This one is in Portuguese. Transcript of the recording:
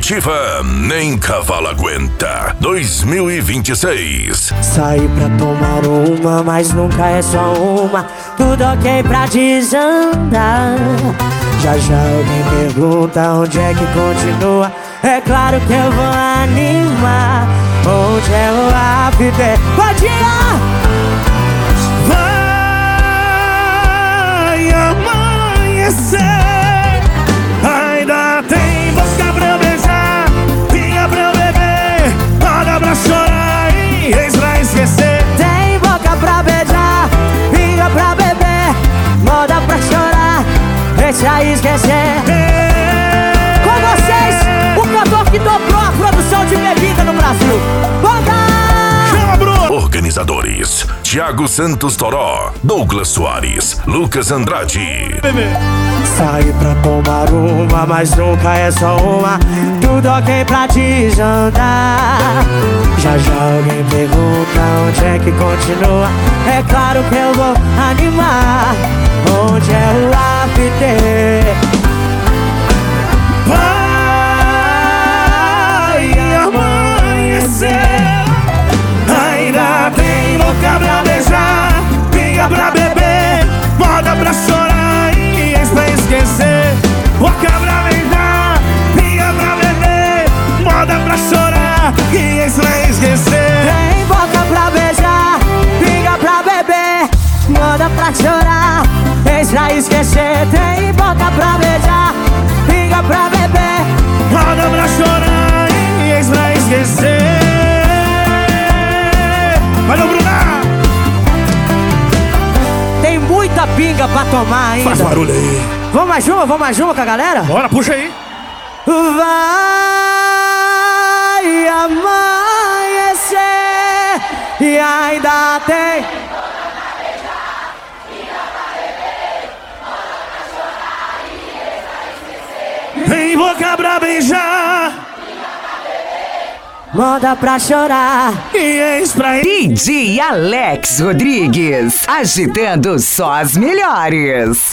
Definitiva Nem Cavalo Aguenta 2026. Saí pra tomar uma, mas nunca é só uma. Tudo ok pra desandar. Já alguém pergunta onde é que continua. É claro que eu vou animar. Onde é o after? Pode ir lá! Vai amanhecer, ainda tem boca pra eu beijar, pinga pra eu beber, roda pra chorar e ex pra esquecer. Tem boca pra beijar, pinga pra beber, moda pra chorar, deixa esquecer. Com vocês, o cantor que dobrou a produção de bebida no Brasil. Banda! Organizadores: Thiago Santos Toró, Douglas Soares, Lucas Andrade. Saí pra tomar uma, mas nunca é só uma. Tudo ok pra desandar. Já alguém pergunta onde é que continua. É claro que eu vou animar. Onde é o after? Vai amanhecer, ainda tem boca pra beijar, pinga pra beber, moda pra chorar e ex pra esquecer. Boca pra beijar, pinga pra beber, moda pra chorar e ex pra esquecer. Tem boca pra beijar, pinga pra beber, moda pra chorar, ex pra esquecer. Tem boca pra beijar, pinga pra beber, Roda pra chorar e ex pra esquecer. Valeu, Bruna! tem muita pinga pra tomar ainda. Faz barulho aí. Vamos mais uma com a galera? Bora, puxa aí. Vai amanhecer e ainda tem. Tem boca pra beijar, Moda pra chorar. e ex pra DJ Alex Rodrigues, agitando só as melhores.